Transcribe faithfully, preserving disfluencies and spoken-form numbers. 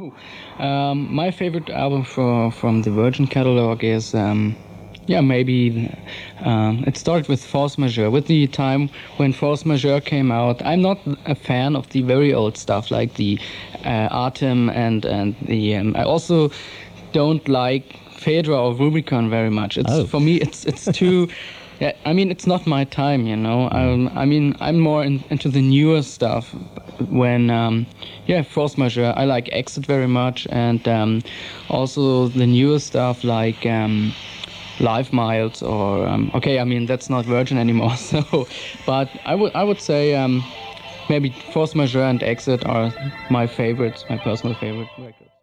Um, my favorite album for, from the Virgin catalog is, um, yeah, maybe um, it started with Force Majeure. With the time when Force Majeure came out, I'm not a fan of the very old stuff like the uh, Artem and and the. Um, I also don't like Phaedra or Rubicon very much. It's Oh. for me, it's it's too. Yeah, I mean, it's not my time, you know. Um, I mean, I'm more in, into the newer stuff. When, um, yeah, Force Majeure, I like Exit very much, and um, also the newer stuff like um, Live Miles or um, okay, I mean that's not Virgin anymore. So, but I would I would say um, maybe Force Majeure and Exit are my favorites, my personal favorite records.